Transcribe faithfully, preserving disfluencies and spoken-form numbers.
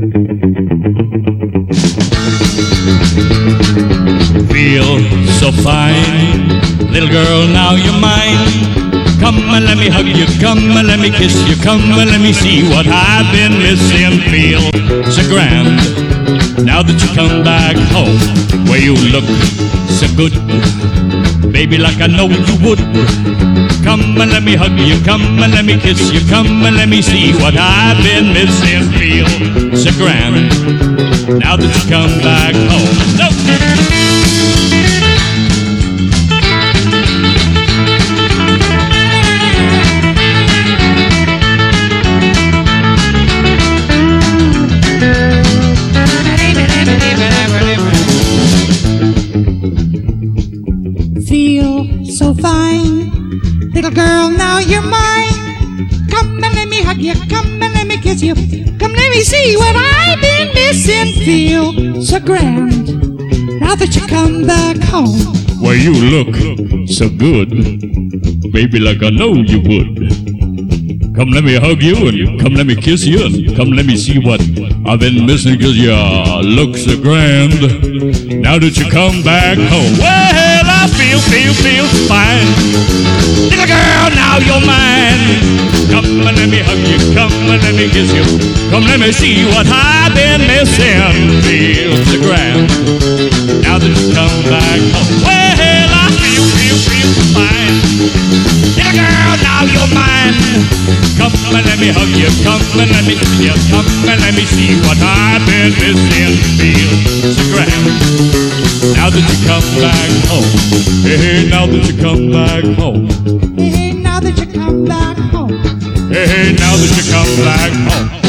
Feel so fine, little girl, now you're mine. Come and let me hug you, come and let me kiss you, come and let me see what I've been missing. Feel so grand, now that you come back home, where you look so good, baby, like I know you would. Come and let me hug you, come and let me kiss you, come and let me see what I've been missing. Feel so grand, now that you come back home. No. Feel so fine, little girl, now you're mine. Come and let me hug you, come and let me kiss you, come let me see what I've been missing. Feel so grand, now that you come back home, where you look so good, baby, like I know you would. Come let me hug you and come let me kiss you and come let me see what I've been missing, cause you look so grand, now that you come back home. Well, I feel, feel, feel fine. Little girl, now you're mine. Come and let me hug you, come and let me kiss you, come let me see what I've been missing. Feel so grand, now that you come back home. Well, I feel, feel, feel fine. Little girl, now you're mine. Come and let me hug you, come and let me kiss you, come and let me see what I've been missing. Feel so grand, now that you come back home. Hey, hey, now that you come back home. hey, now that you come back home. Hey, hey, now that you come back home.